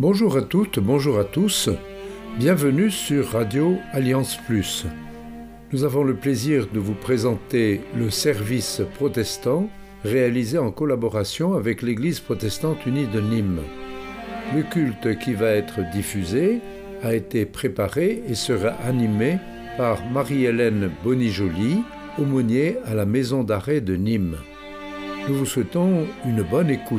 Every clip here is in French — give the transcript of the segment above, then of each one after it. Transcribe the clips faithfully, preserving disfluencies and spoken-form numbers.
Bonjour à toutes, bonjour à tous, bienvenue sur Radio Alliance Plus. Nous avons le plaisir de vous présenter le service protestant réalisé en collaboration avec l'Église protestante unie de Nîmes. Le culte qui va être diffusé a été préparé et sera animé par Marie-Hélène Bonijoli, aumônier à la maison d'arrêt de Nîmes. Nous vous souhaitons une bonne écoute.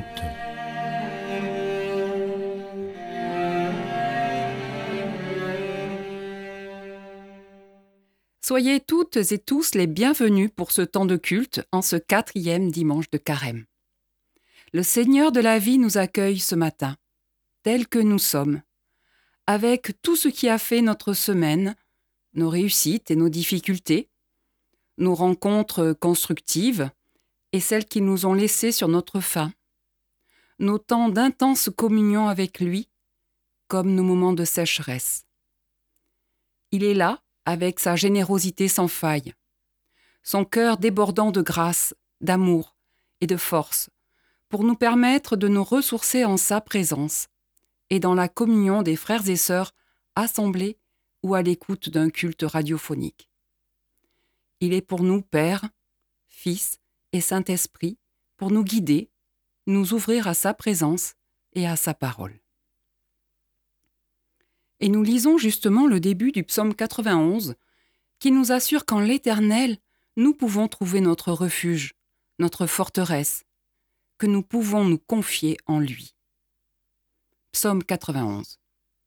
Soyez toutes et tous les bienvenus pour ce temps de culte en ce quatrième dimanche de Carême. Le Seigneur de la vie nous accueille ce matin, tels que nous sommes, avec tout ce qui a fait notre semaine, nos réussites et nos difficultés, nos rencontres constructives et celles qui nous ont laissés sur notre faim, nos temps d'intense communion avec lui, comme nos moments de sécheresse. Il est là, avec sa générosité sans faille, son cœur débordant de grâce, d'amour et de force, pour nous permettre de nous ressourcer en sa présence et dans la communion des frères et sœurs assemblés ou à l'écoute d'un culte radiophonique. Il est pour nous Père, Fils et Saint-Esprit pour nous guider, nous ouvrir à sa présence et à sa parole. Et nous lisons justement le début du psaume quatre-vingt-onze, qui nous assure qu'en l'Éternel, nous pouvons trouver notre refuge, notre forteresse, que nous pouvons nous confier en lui. Psaume quatre-vingt-onze.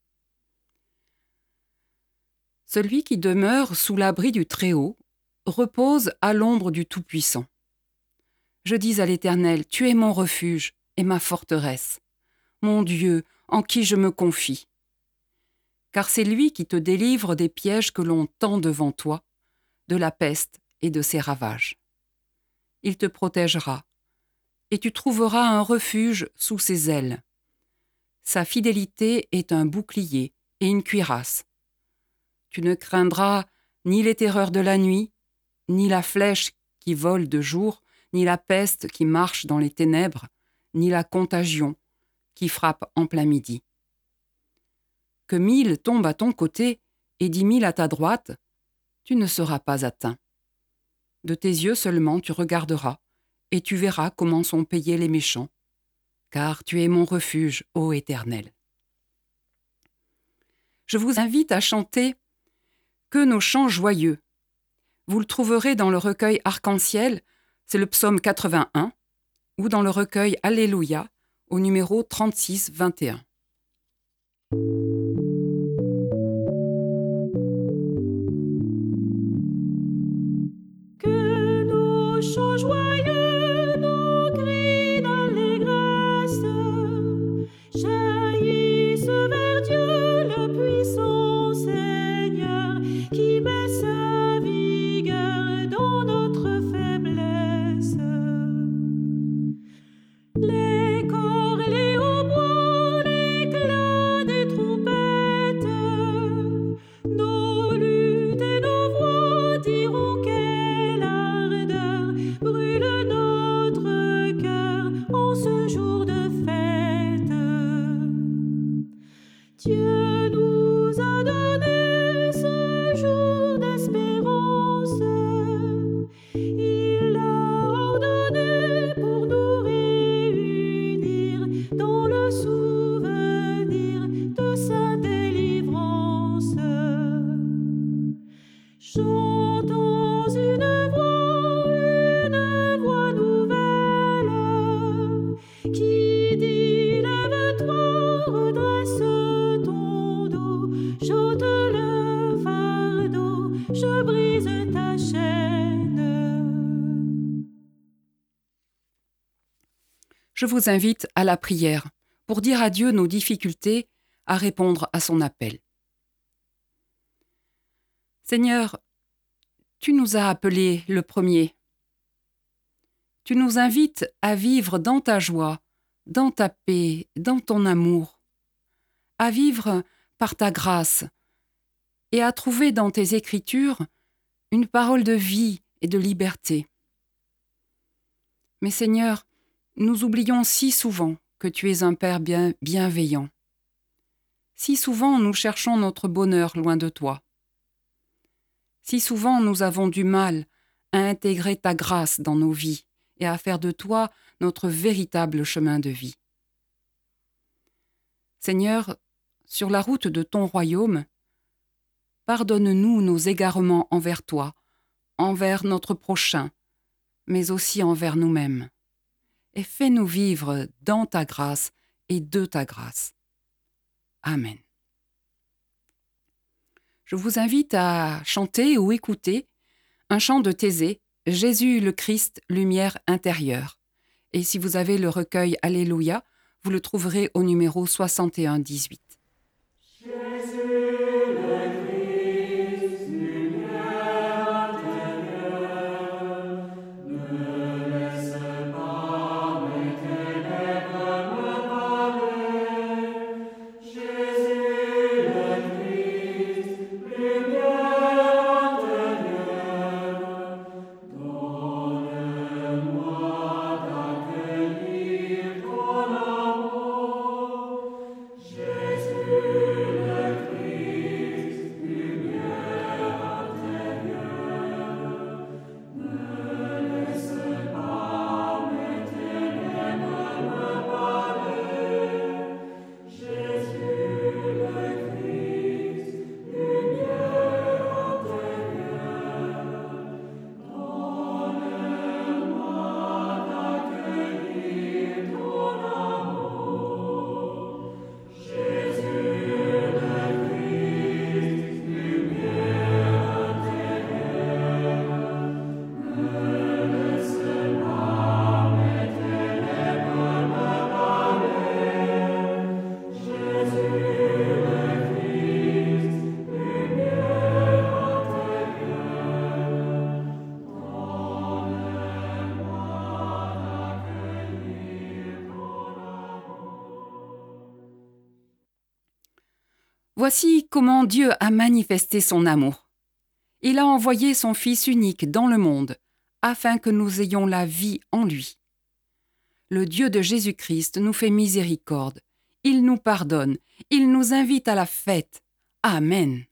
Celui qui demeure sous l'abri du Très-Haut repose à l'ombre du Tout-Puissant. Je dis à l'Éternel, tu es mon refuge et ma forteresse, mon Dieu en qui je me confie. Car c'est lui qui te délivre des pièges que l'on tend devant toi, de la peste et de ses ravages. Il te protégera, et tu trouveras un refuge sous ses ailes. Sa fidélité est un bouclier et une cuirasse. Tu ne craindras ni les terreurs de la nuit, ni la flèche qui vole de jour, ni la peste qui marche dans les ténèbres, ni la contagion qui frappe en plein midi. Que mille tombent à ton côté et dix mille à ta droite, tu ne seras pas atteint. De tes yeux seulement tu regarderas, et tu verras comment sont payés les méchants, car tu es mon refuge, ô Éternel. Je vous invite à chanter « Que nos chants joyeux ». Vous le trouverez dans le recueil Arc-en-Ciel, c'est le psaume quatre-vingt-un, ou dans le recueil Alléluia, au numéro trente-six vingt et un. Chants joyeux, nos cris d'allégresse jaillissent vers Dieu le puissant Seigneur qui met sa vigueur dans notre faiblesse. Les corps et les hautbois, l'éclat des trompettes, nos luttes et nos voix diront quelle ardeur brûle notre cœur en ce jour de fête. Dieu nous a donné ce jour d'espérance. Il l'a ordonné pour nous réunir dans le souvenir de sa délivrance. Chantons une voix, une voix nouvelle, qui dit lève-toi, redresse ton dos, j'ôte le fardeau, je brise ta chaîne. Je vous invite à la prière pour dire à Dieu nos difficultés à répondre à son appel. Seigneur, tu nous as appelés le premier. Tu nous invites à vivre dans ta joie, dans ta paix, dans ton amour, à vivre par ta grâce et à trouver dans tes Écritures une parole de vie et de liberté. Mais Seigneur, nous oublions si souvent que tu es un Père bien, bienveillant, Si souvent nous cherchons notre bonheur loin de toi. Si souvent nous avons du mal à intégrer ta grâce dans nos vies et à faire de toi notre véritable chemin de vie. Seigneur, sur la route de ton royaume, pardonne-nous nos égarements envers toi, envers notre prochain, mais aussi envers nous-mêmes, et fais-nous vivre dans ta grâce et de ta grâce. Amen. Je vous invite à chanter ou écouter un chant de Thésée, Jésus le Christ, lumière intérieure. Et si vous avez le recueil Alléluia, vous le trouverez au numéro soixante et un dix-huit. Voici comment Dieu a manifesté son amour. Il a envoyé son Fils unique dans le monde, afin que nous ayons la vie en lui. Le Dieu de Jésus-Christ nous fait miséricorde, il nous pardonne, il nous invite à la fête. Amen.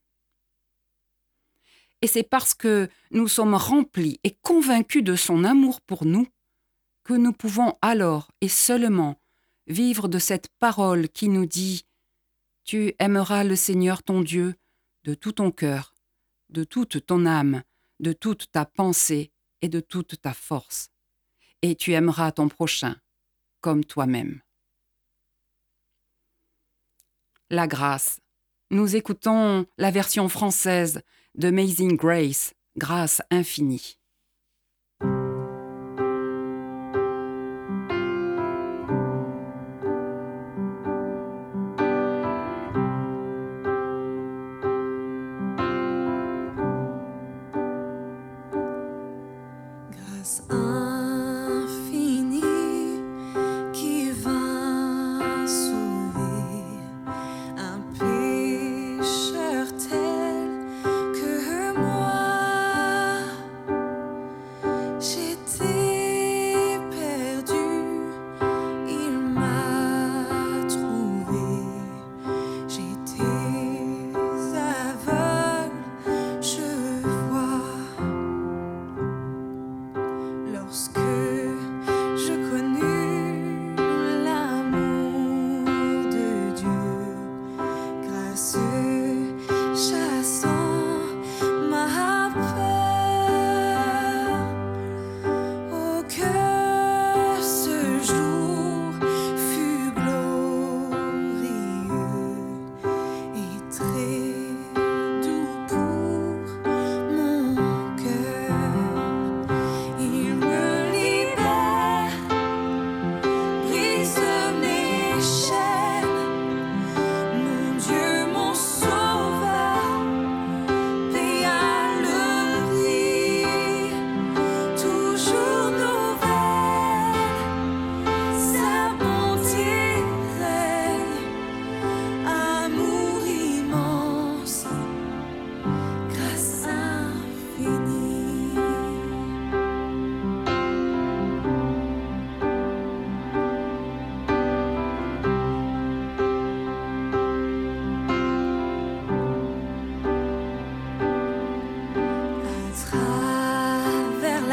Et c'est parce que nous sommes remplis et convaincus de son amour pour nous que nous pouvons alors et seulement vivre de cette parole qui nous dit « Tu aimeras le Seigneur ton Dieu de tout ton cœur, de toute ton âme, de toute ta pensée et de toute ta force. Et tu aimeras ton prochain comme toi-même. » La grâce. Nous écoutons la version française d'Amazing Grace, Grâce infinie. Grâce infinie qui vint sauver un pécheur tel que moi. J'étais perdu, il m'a trouvé. J'étais aveugle, je vois.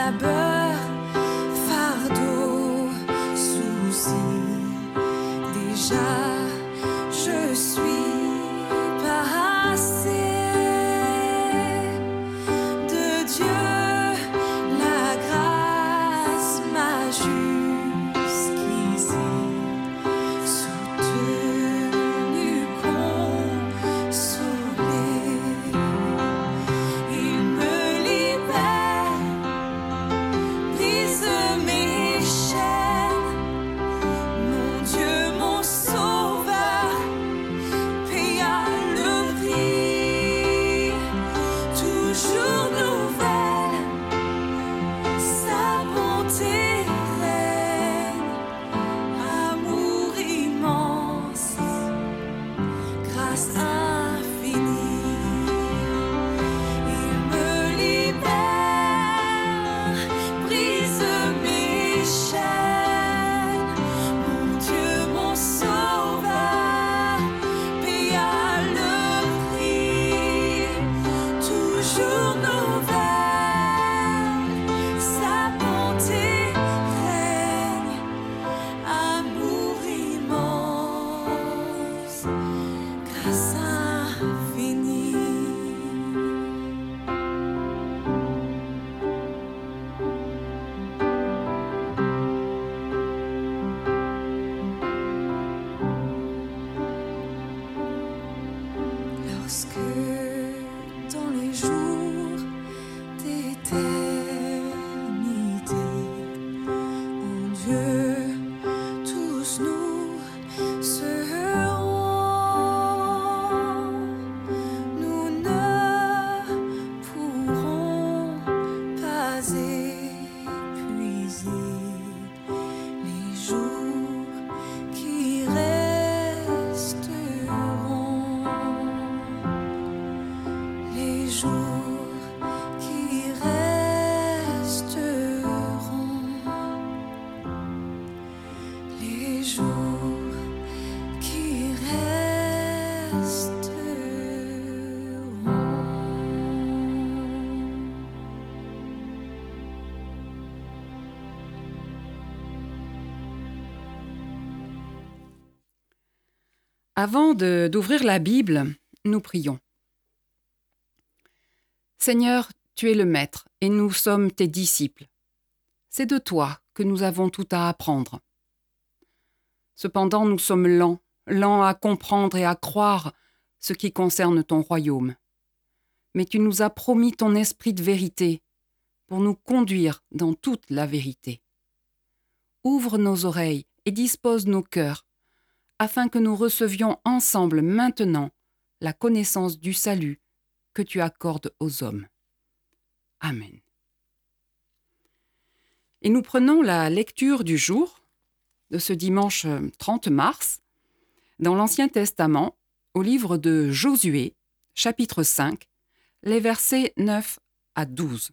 labeur, fardeau, souci. Déjà, je suis passée de Dieu, la grâce m'a jusqu'ici soutenue, consolée. Il me libère, brise mes chaînes. Mon Dieu, mon sauveur, paya le prix. Toujours nouvelle, sa bonté règne. Amour immense, grâce infinie. Il me libère, brise mes chaînes. Mon Dieu, mon sauveur, paya le prix. Toujours nouvelle, sa bonté règne. Amour immense, grâce infinie. Lorsque dans les jours d'éternité, mon Dieu, tous nous serons, nous ne pourrons pas épuiser les jours qui resteront, les jours qui resteront, les jours qui resteront. Avant de- d'ouvrir la Bible, nous prions. Seigneur, tu es le Maître et nous sommes tes disciples. C'est de toi que nous avons tout à apprendre. Cependant, nous sommes lents, lents à comprendre et à croire ce qui concerne ton royaume. Mais tu nous as promis ton esprit de vérité pour nous conduire dans toute la vérité. Ouvre nos oreilles et dispose nos cœurs afin que nous recevions ensemble maintenant la connaissance du salut que tu accordes aux hommes. Amen. Et nous prenons la lecture du jour de ce dimanche trente mars dans l'Ancien Testament au livre de Josué, chapitre cinq, les versets neuf à douze.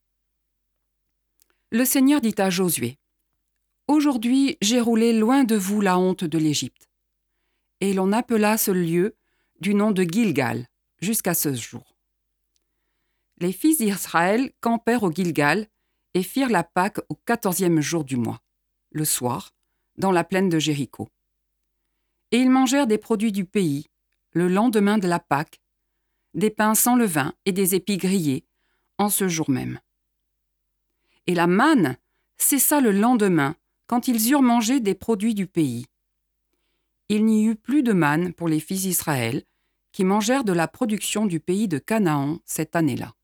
Le Seigneur dit à Josué : « Aujourd'hui, j'ai roulé loin de vous la honte de l'Égypte. » Et l'on appela ce lieu du nom de Gilgal jusqu'à ce jour. Les fils d'Israël campèrent au Gilgal et firent la Pâque au quatorzième jour du mois, le soir, dans la plaine de Jéricho. Et ils mangèrent des produits du pays, le lendemain de la Pâque, des pains sans levain et des épis grillés, en ce jour même. Et la manne cessa le lendemain, quand ils eurent mangé des produits du pays. Il n'y eut plus de manne pour les fils d'Israël, qui mangèrent de la production du pays de Canaan cette année-là.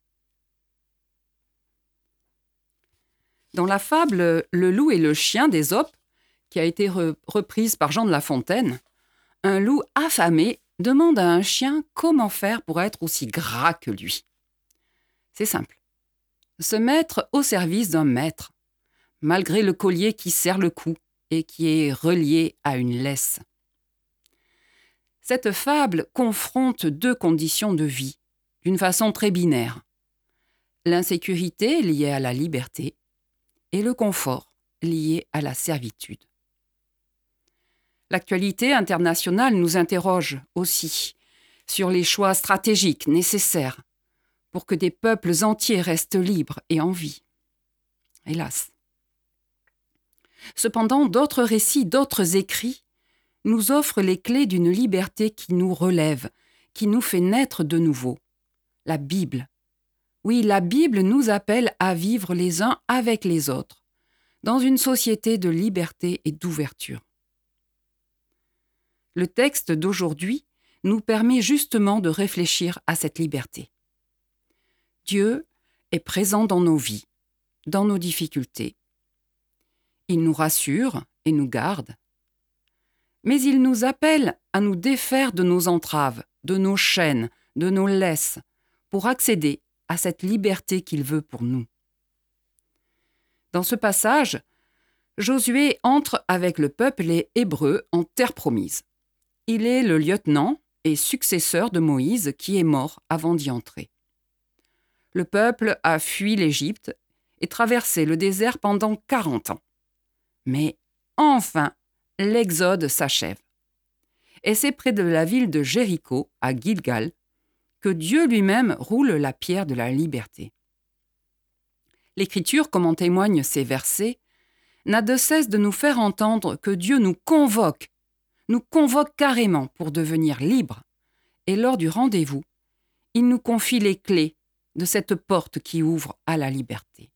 Dans la fable « Le loup et le chien » d'Ésope, qui a été re- reprise par Jean de La Fontaine, un loup affamé demande à un chien comment faire pour être aussi gras que lui. C'est simple. Se mettre au service d'un maître, malgré le collier qui serre le cou et qui est relié à une laisse. Cette fable confronte deux conditions de vie, d'une façon très binaire. L'insécurité liée à la liberté et le confort lié à la servitude. L'actualité internationale nous interroge aussi sur les choix stratégiques nécessaires pour que des peuples entiers restent libres et en vie. hélas. Cependant, d'autres récits, d'autres écrits nous offrent les clés d'une liberté qui nous relève, qui nous fait naître de nouveau. La Bible. Oui, la Bible nous appelle à vivre les uns avec les autres, dans une société de liberté et d'ouverture. Le texte d'aujourd'hui nous permet justement de réfléchir à cette liberté. Dieu est présent dans nos vies, dans nos difficultés. Il nous rassure et nous garde. Mais il nous appelle à nous défaire de nos entraves, de nos chaînes, de nos laisses, pour accéder à cette liberté qu'il veut pour nous. Dans ce passage, Josué entre avec le peuple hébreu en terre promise. Il est le lieutenant et successeur de Moïse qui est mort avant d'y entrer. Le peuple a fui l'Égypte et traversé le désert pendant quarante ans. Mais enfin, l'exode s'achève. Et c'est près de la ville de Jéricho, à Gilgal, que Dieu lui-même roule la pierre de la liberté. L'Écriture, comme en témoignent ces versets, n'a de cesse de nous faire entendre que Dieu nous convoque, nous convoque carrément pour devenir libres, et lors du rendez-vous, il nous confie les clés de cette porte qui ouvre à la liberté.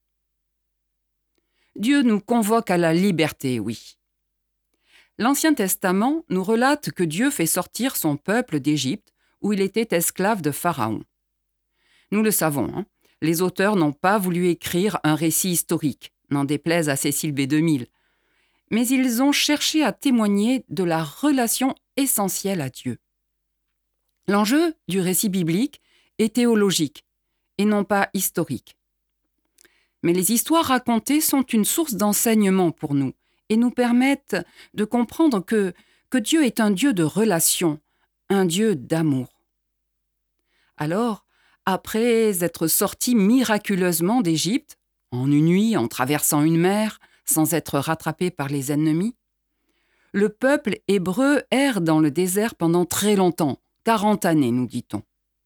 Dieu nous convoque à la liberté, oui. L'Ancien Testament nous relate que Dieu fait sortir son peuple d'Égypte où il était esclave de Pharaon. Nous le savons, hein, les auteurs n'ont pas voulu écrire un récit historique, n'en déplaise à Cécile B deux mille, mais ils ont cherché à témoigner de la relation essentielle à Dieu. L'enjeu du récit biblique est théologique et non pas historique. Mais les histoires racontées sont une source d'enseignement pour nous et nous permettent de comprendre que, que Dieu est un Dieu de relation, un Dieu d'amour. Alors, après être sortis miraculeusement d'Égypte, en une nuit, en traversant une mer, sans être rattrapé par les ennemis, le peuple hébreu erre dans le désert pendant très longtemps, quarante années, nous dit-on.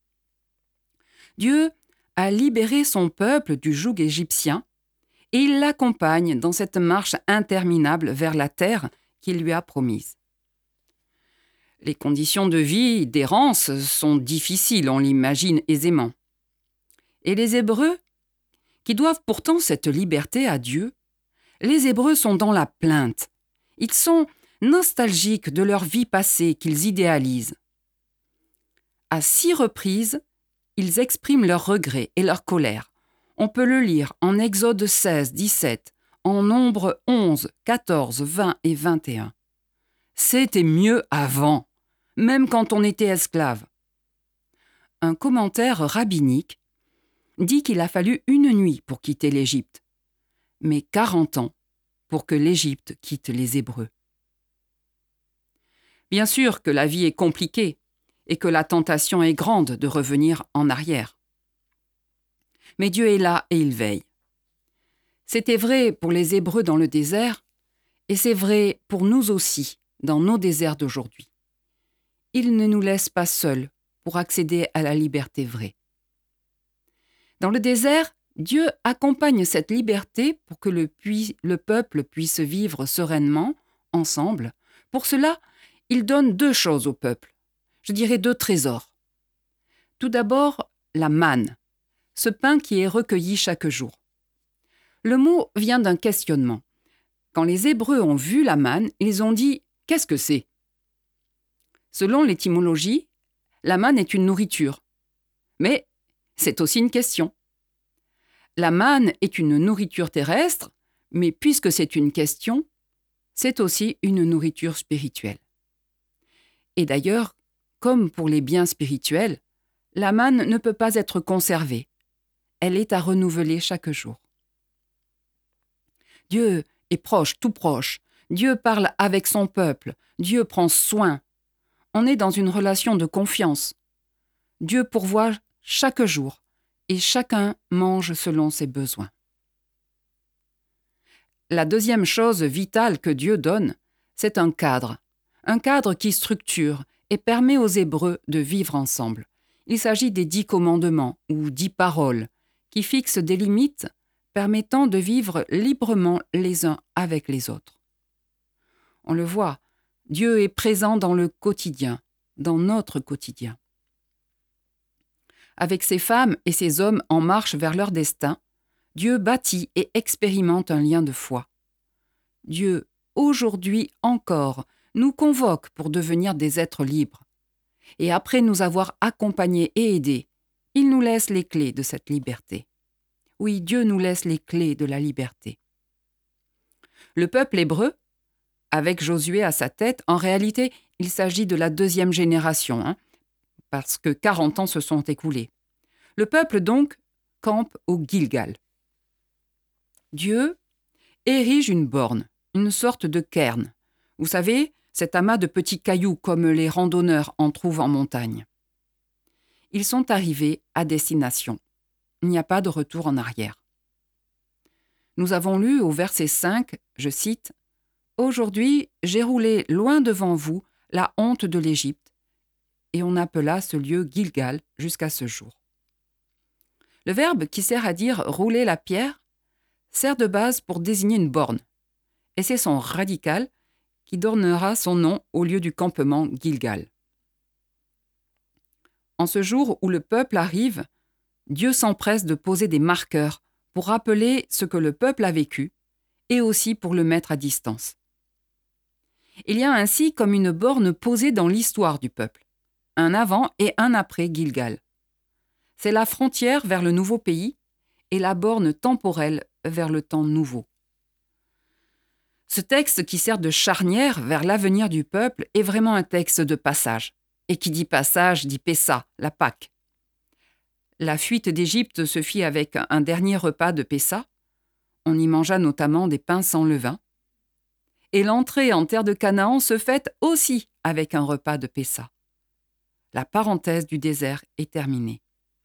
Dieu a libéré son peuple du joug égyptien et il l'accompagne dans cette marche interminable vers la terre qu'il lui a promise. Les conditions de vie, d'errance, sont difficiles, on l'imagine aisément. Et les Hébreux, qui doivent pourtant cette liberté à Dieu, les Hébreux sont dans la plainte. Ils sont nostalgiques de leur vie passée qu'ils idéalisent. À six reprises, ils expriment leurs regrets et leur colère. On peut le lire en Exode seize, dix-sept, en Nombre onze, quatorze, vingt et vingt et un. C'était mieux avant, même quand on était esclave. Un commentaire rabbinique dit qu'il a fallu une nuit pour quitter l'Égypte, mais quarante ans pour que l'Égypte quitte les Hébreux. Bien sûr que la vie est compliquée et que la tentation est grande de revenir en arrière. Mais Dieu est là et il veille. C'était vrai pour les Hébreux dans le désert et c'est vrai pour nous aussi dans nos déserts d'aujourd'hui. Il ne nous laisse pas seuls pour accéder à la liberté vraie. Dans le désert, Dieu accompagne cette liberté pour que le, pui- le peuple puisse vivre sereinement, ensemble. Pour cela, il donne deux choses au peuple, je dirais deux trésors. Tout d'abord, la manne, ce pain qui est recueilli chaque jour. Le mot vient d'un questionnement. Quand les Hébreux ont vu la manne, ils ont dit « Qu'est-ce que c'est ?» Selon l'étymologie, la manne est une nourriture. Mais c'est aussi une question. La manne est une nourriture terrestre, mais puisque c'est une question, c'est aussi une nourriture spirituelle. Et d'ailleurs, comme pour les biens spirituels, la manne ne peut pas être conservée. Elle est à renouveler chaque jour. Dieu est proche, tout proche. Dieu parle avec son peuple. Dieu prend soin. On est dans une relation de confiance. Dieu pourvoit chaque jour et chacun mange selon ses besoins. La deuxième chose vitale que Dieu donne, c'est un cadre. Un cadre qui structure et permet aux Hébreux de vivre ensemble. Il s'agit des dix commandements ou dix paroles qui fixent des limites permettant de vivre librement les uns avec les autres. On le voit, Dieu est présent dans le quotidien, dans notre quotidien. Avec ces femmes et ces hommes en marche vers leur destin, Dieu bâtit et expérimente un lien de foi. Dieu, aujourd'hui encore, nous convoque pour devenir des êtres libres. Et après nous avoir accompagnés et aidés, il nous laisse les clés de cette liberté. Oui, Dieu nous laisse les clés de la liberté. Le peuple hébreu, avec Josué à sa tête, en réalité, il s'agit de la deuxième génération, hein, parce que quarante ans se sont écoulés. Le peuple, donc, campe au Gilgal. Dieu érige une borne, une sorte de cairn. Vous savez, cet amas de petits cailloux comme les randonneurs en trouvent en montagne. Ils sont arrivés à destination. Il n'y a pas de retour en arrière. Nous avons lu au verset cinq, je cite, « Aujourd'hui, j'ai roulé loin devant vous la honte de l'Égypte. » Et on appela ce lieu Gilgal jusqu'à ce jour. Le verbe qui sert à dire « rouler la pierre » sert de base pour désigner une borne. Et c'est son radical qui donnera son nom au lieu du campement Gilgal. En ce jour où le peuple arrive, Dieu s'empresse de poser des marqueurs pour rappeler ce que le peuple a vécu et aussi pour le mettre à distance. Il y a ainsi comme une borne posée dans l'histoire du peuple, un avant et un après Gilgal. C'est la frontière vers le nouveau pays et la borne temporelle vers le temps nouveau. Ce texte qui sert de charnière vers l'avenir du peuple est vraiment un texte de passage. Et qui dit passage dit Pessa, la Pâque. La fuite d'Égypte se fit avec un dernier repas de Pessa. On y mangea notamment des pains sans levain. Et l'entrée en terre de Canaan se fête aussi avec un repas de Pessa. La parenthèse du désert est terminée.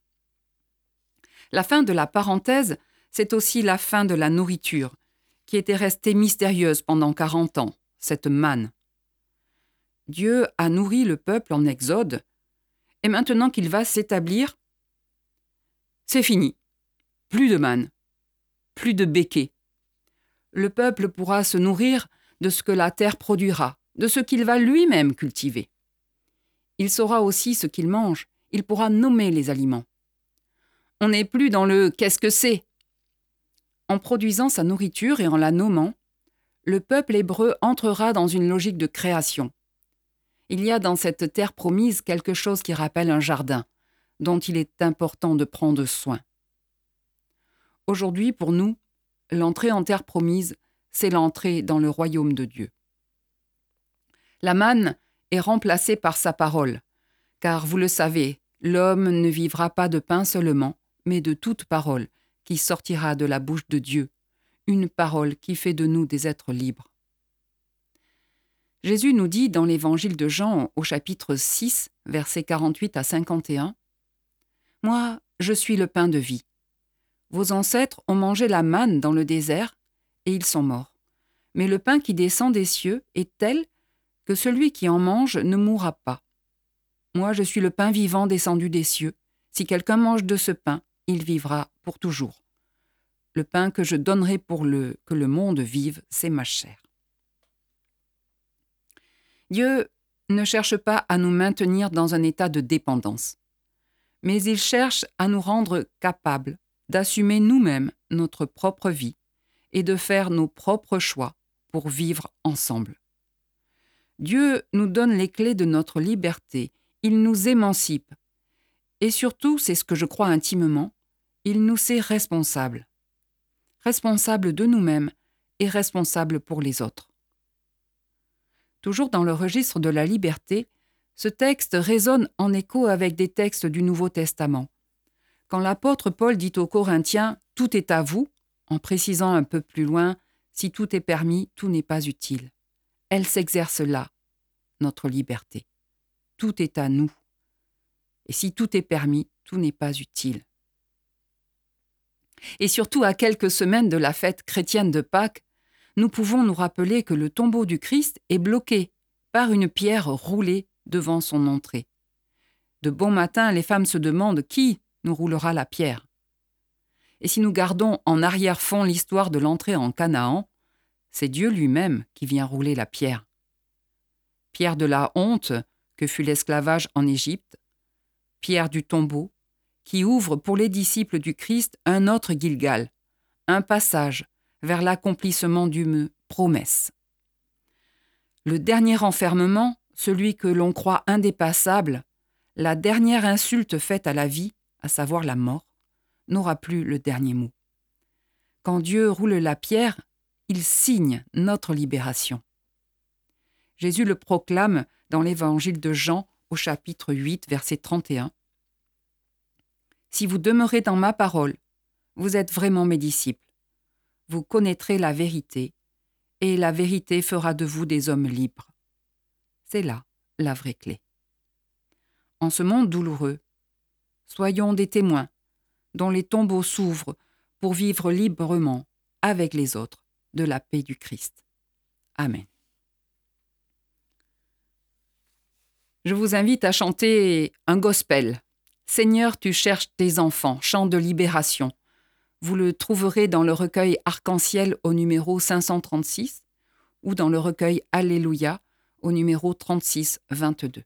La fin de la parenthèse, c'est aussi la fin de la nourriture, qui était restée mystérieuse pendant quarante ans, cette manne. Dieu a nourri le peuple en Exode, et maintenant qu'il va s'établir, c'est fini. Plus de manne, plus de béquets. Le peuple pourra se nourrir de ce que la terre produira, de ce qu'il va lui-même cultiver. Il saura aussi ce qu'il mange, il pourra nommer les aliments. On n'est plus dans le « qu'est-ce que c'est ?» En produisant sa nourriture et en la nommant, le peuple hébreu entrera dans une logique de création. Il y a dans cette terre promise quelque chose qui rappelle un jardin, dont il est important de prendre soin. Aujourd'hui, pour nous, l'entrée en terre promise, c'est l'entrée dans le royaume de Dieu. La manne est remplacée par sa parole, car vous le savez, l'homme ne vivra pas de pain seulement, mais de toute parole qui sortira de la bouche de Dieu, une parole qui fait de nous des êtres libres. Jésus nous dit dans l'évangile de Jean au chapitre six, versets quarante-huit à cinquante et un, « Moi, je suis le pain de vie. Vos ancêtres ont mangé la manne dans le désert et ils sont morts. Mais le pain qui descend des cieux est tel que celui qui en mange ne mourra pas. Moi, je suis le pain vivant descendu des cieux. Si quelqu'un mange de ce pain, il vivra pour toujours. Le pain que je donnerai pour le, que le monde vive, c'est ma chair. » Dieu ne cherche pas à nous maintenir dans un état de dépendance, mais il cherche à nous rendre capables d'assumer nous-mêmes notre propre vie et de faire nos propres choix pour vivre ensemble. Dieu nous donne les clés de notre liberté, il nous émancipe, et surtout, c'est ce que je crois intimement, il nous sait responsables. Responsables de nous-mêmes et responsables pour les autres. Toujours dans le registre de la liberté, ce texte résonne en écho avec des textes du Nouveau Testament. Quand l'apôtre Paul dit aux Corinthiens « Tout est à vous », en précisant un peu plus loin « Si tout est permis, tout n'est pas utile ». Elle s'exerce là, notre liberté. Tout est à nous. Et si tout est permis, tout n'est pas utile. Et surtout, à quelques semaines de la fête chrétienne de Pâques, nous pouvons nous rappeler que le tombeau du Christ est bloqué par une pierre roulée devant son entrée. De bon matin, les femmes se demandent qui nous roulera la pierre. Et si nous gardons en arrière-fond l'histoire de l'entrée en Canaan, c'est Dieu lui-même qui vient rouler la pierre. Pierre de la honte que fut l'esclavage en Égypte, pierre du tombeau, qui ouvre pour les disciples du Christ un autre Gilgal, un passage vers l'accomplissement d'une promesse. Le dernier enfermement, celui que l'on croit indépassable, la dernière insulte faite à la vie, à savoir la mort, n'aura plus le dernier mot. Quand Dieu roule la pierre, il signe notre libération. Jésus le proclame dans l'évangile de Jean au chapitre huit, verset trente et un. « Si vous demeurez dans ma parole, vous êtes vraiment mes disciples. Vous connaîtrez la vérité, et la vérité fera de vous des hommes libres. » C'est là la vraie clé. En ce monde douloureux, soyons des témoins dont les tombeaux s'ouvrent pour vivre librement avec les autres de la paix du Christ. Amen. Je vous invite à chanter un gospel. Seigneur, tu cherches tes enfants, chant de libération. Vous le trouverez dans le recueil Arc-en-ciel au numéro cinq cent trente-six ou dans le recueil Alléluia au numéro trente-six vingt-deux.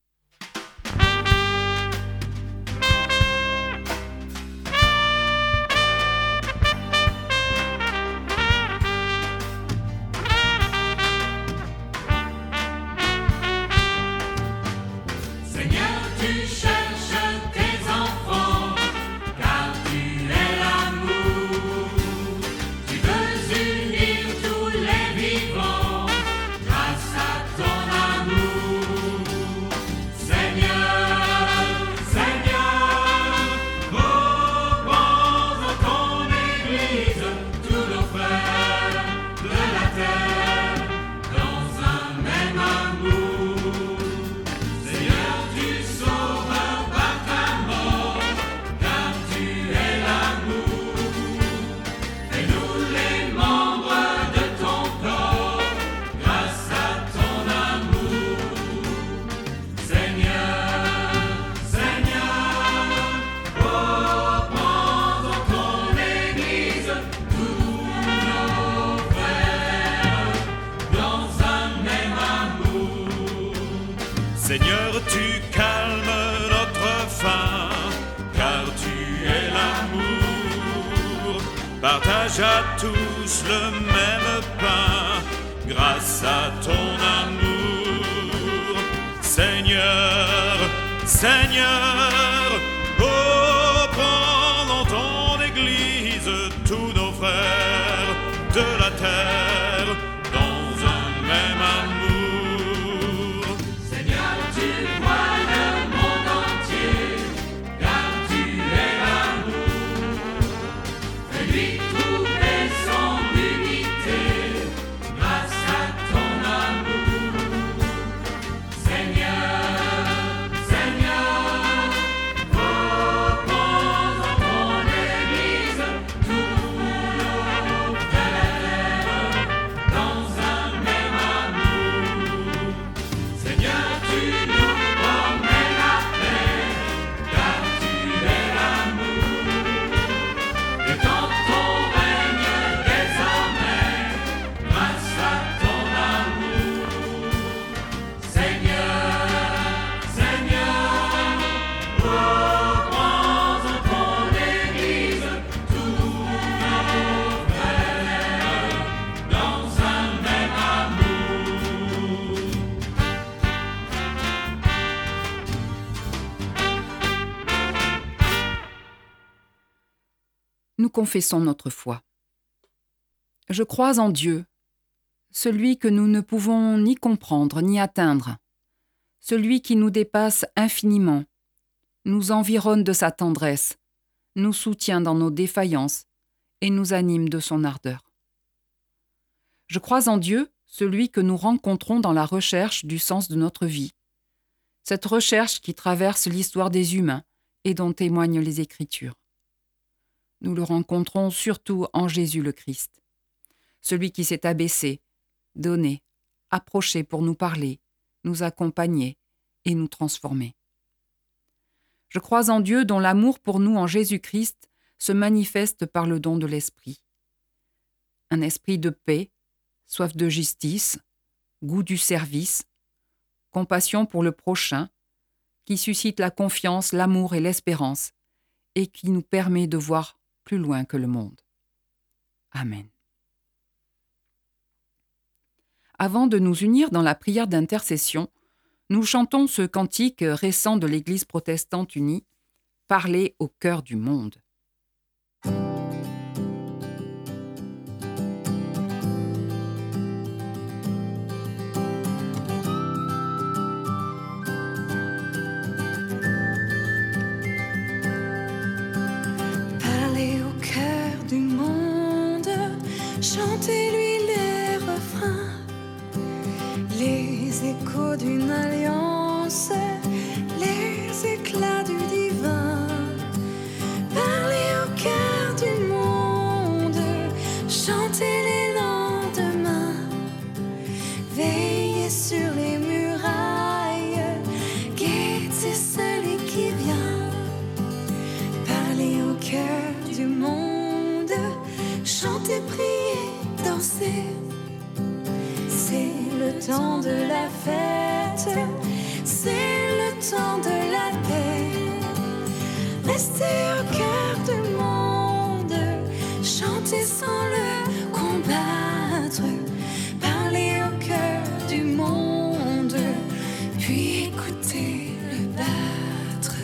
Seigneur, tu calmes notre faim, car tu es l'amour. Partage à tous le même pain, grâce à ton amour. Seigneur, Seigneur, oh, prends dans ton Église tous nos frères de la terre dans un même amour. Nous confessons notre foi. Je crois en Dieu, celui que nous ne pouvons ni comprendre ni atteindre, celui qui nous dépasse infiniment, nous environne de sa tendresse, nous soutient dans nos défaillances et nous anime de son ardeur. Je crois en Dieu, celui que nous rencontrons dans la recherche du sens de notre vie, cette recherche qui traverse l'histoire des humains et dont témoignent les Écritures. Nous le rencontrons surtout en Jésus le Christ, celui qui s'est abaissé, donné, approché pour nous parler, nous accompagner et nous transformer. Je crois en Dieu dont l'amour pour nous en Jésus-Christ se manifeste par le don de l'esprit. Un esprit de paix, soif de justice, goût du service, compassion pour le prochain, qui suscite la confiance, l'amour et l'espérance, et qui nous permet de voir plus loin que le monde. Amen. Avant de nous unir dans la prière d'intercession, nous chantons ce cantique récent de l'Église protestante unie, « Parler au cœur du monde ». Parlez au cœur du monde, chantez-lui les refrains, les échos d'une alliance, les éclats du divin. Parlez au cœur du monde, chantez les lendemains, veillez sur les murailles, guettez celui qui vient. Parlez au cœur du monde, chantez, priez, dansez. C'est le temps de la fête, c'est le temps de la paix. Restez au cœur du monde, chantez sans le combattre. Parlez au cœur du monde, puis écoutez le battre.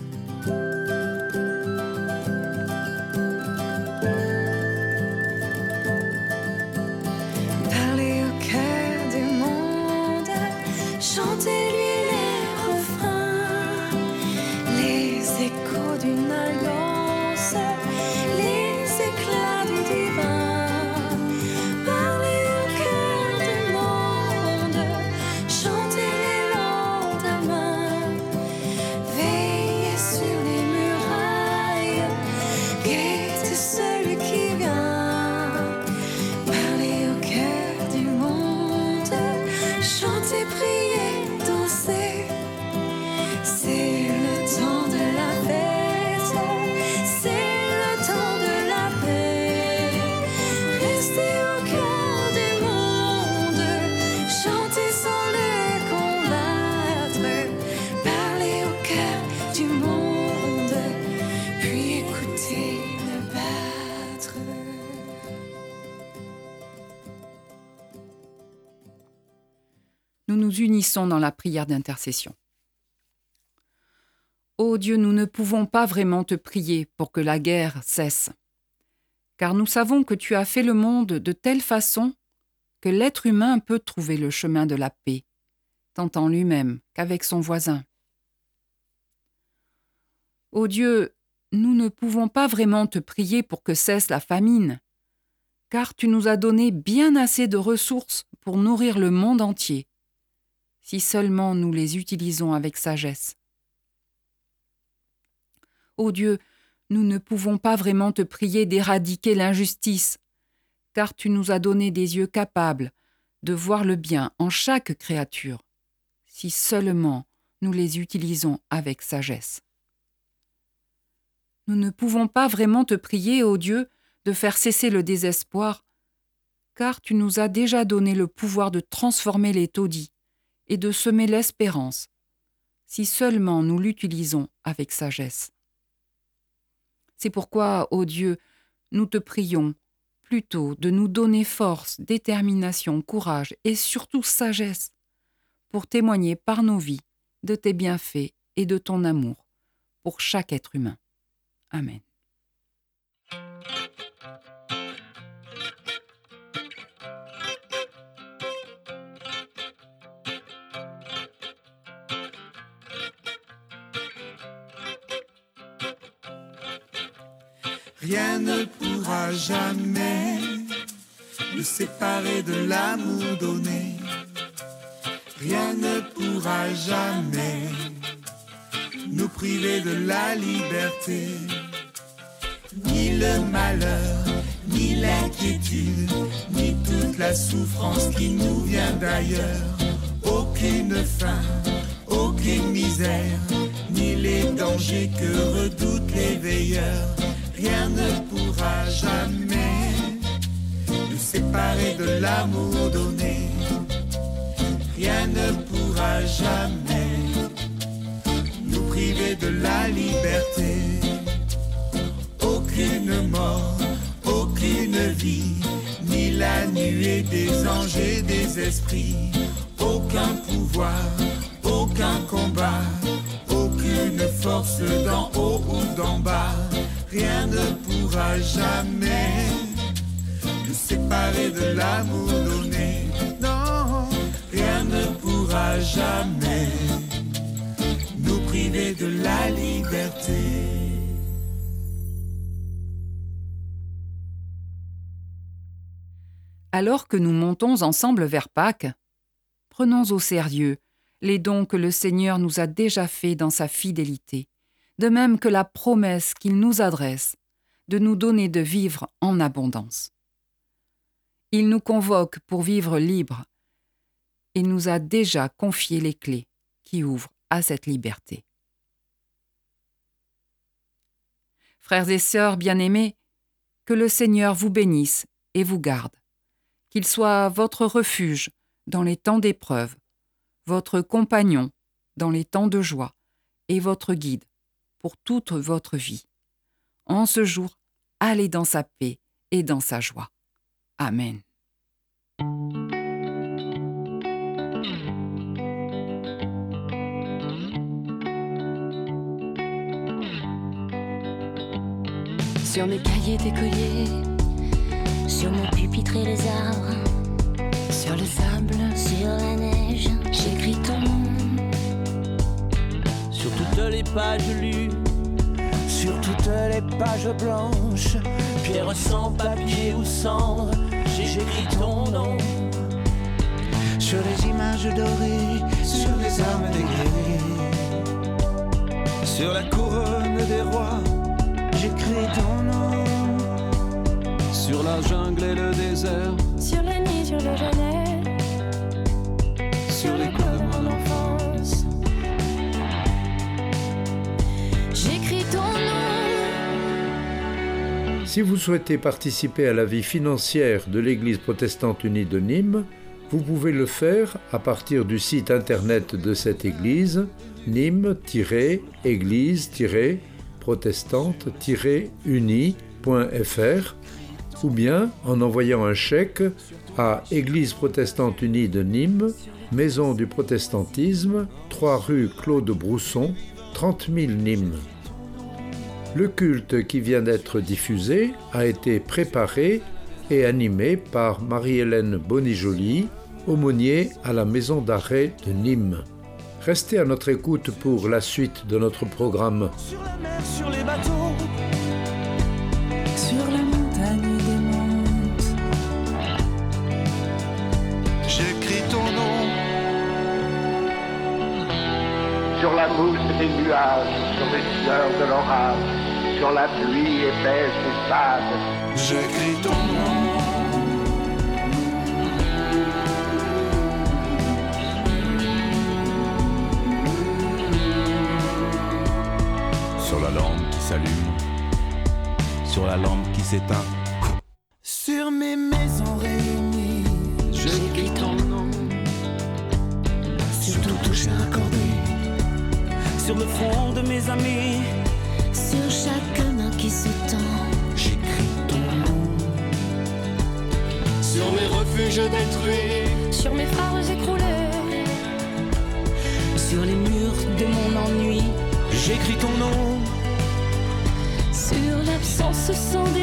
Parlez au cœur du monde, chantez-lui les refrains, les échos d'une alliance, les éclats du divin. Parlez au cœur du monde, chantez les lendemains, veillez sur les murailles, guettez celui qui vient. Parlez au cœur du monde, chantez, priez, dansez. C'est le temps de la fête, c'est le temps de la paix. Restez au cœur du monde, chantez sans le combattre. Parlez au cœur du monde, puis écoutez le battre. Nous nous unissons dans la prière d'intercession. Ô Dieu, nous ne pouvons pas vraiment te prier pour que la guerre cesse, car nous savons que tu as fait le monde de telle façon que l'être humain peut trouver le chemin de la paix, tant en lui-même qu'avec son voisin. Ô Dieu, nous ne pouvons pas vraiment te prier pour que cesse la famine, car tu nous as donné bien assez de ressources pour nourrir le monde entier, si seulement nous les utilisons avec sagesse. Ô Dieu, nous ne pouvons pas vraiment te prier d'éradiquer l'injustice, car tu nous as donné des yeux capables de voir le bien en chaque créature, si seulement nous les utilisons avec sagesse. Nous ne pouvons pas vraiment te prier, ô Dieu, de faire cesser le désespoir, car tu nous as déjà donné le pouvoir de transformer les taudis et de semer l'espérance, si seulement nous l'utilisons avec sagesse. C'est pourquoi, ô Dieu, nous te prions plutôt de nous donner force, détermination, courage et surtout sagesse pour témoigner par nos vies de tes bienfaits et de ton amour pour chaque être humain. Amen. Rien ne pourra jamais nous séparer de l'amour donné. Rien ne pourra jamais nous priver de la liberté. Ni le malheur, ni l'inquiétude, ni toute la souffrance qui nous vient d'ailleurs. Aucune faim, aucune misère, ni les dangers que redoutent les veilleurs. rien ne pourra jamais nous séparer de l'amour donné. Rien ne pourra jamais nous priver de la liberté. Aucune mort, aucune vie, ni la nuée des anges et des esprits. Aucun pouvoir, aucun combat, aucune force d'en haut ou d'en bas. Rien ne pourra jamais nous séparer de l'amour donné. Non, rien ne pourra jamais nous priver de la liberté. Alors que nous montons ensemble vers Pâques, prenons au sérieux les dons que le Seigneur nous a déjà faits dans sa fidélité, de même que la promesse qu'il nous adresse de nous donner de vivre en abondance. Il nous convoque pour vivre libres et nous a déjà confié les clés qui ouvrent à cette liberté. Frères et sœurs bien-aimés, que le Seigneur vous bénisse et vous garde, qu'il soit votre refuge dans les temps d'épreuve, votre compagnon dans les temps de joie et votre guide pour toute votre vie. En ce jour, allez dans sa paix et dans sa joie. Amen. Sur mes cahiers d'écolier, sur mon pupitre et les arbres, sur le sable, sur la neige, j'écris ton nom. Sur toutes les pages lues, sur toutes les pages blanches, pierre sans papier ou cendre, j'écris ton nom. Sur les images dorées, sur les armes des guerriers, Sur la couronne des rois, j'écris ton nom. sur la jungle et le désert, Sur la nuit, sur le jeûne, sur l'école de mon enfance, j'écris ton nom. Si vous souhaitez participer à la vie financière de l'Église protestante unie de Nîmes, vous pouvez le faire à partir du site internet de cette église, nîmes tiret église tiret protestante tiret unie point f r, ou bien en envoyant un chèque à Église protestante unie de Nîmes, Maison du protestantisme, trois rue Claude Brousson, trente mille Nîmes. Le culte qui vient d'être diffusé a été préparé et animé par Marie-Hélène Bonijoli, aumônier à la maison d'arrêt de Nîmes. Restez à notre écoute pour la suite de notre programme. sur la mer, sur les bateaux, Sur la montagne des montes, J'écris ton nom. Sur la mousse des nuages, sur les fleurs de l'orage, sur la pluie épaisse et fade. J'écris ton nom. sur la lampe qui s'allume, sur la lampe qui s'éteint, Sur mes maisons réunies, j'écris ton nom. Sur tout toucher accordé, Sur le front de mes amis, sur chaque main qui se tend, j'écris ton nom. Sur mes refuges détruits, sur mes phares écroulés, Sur les murs de mon ennui, j'écris ton nom. sur l'absence sans désir.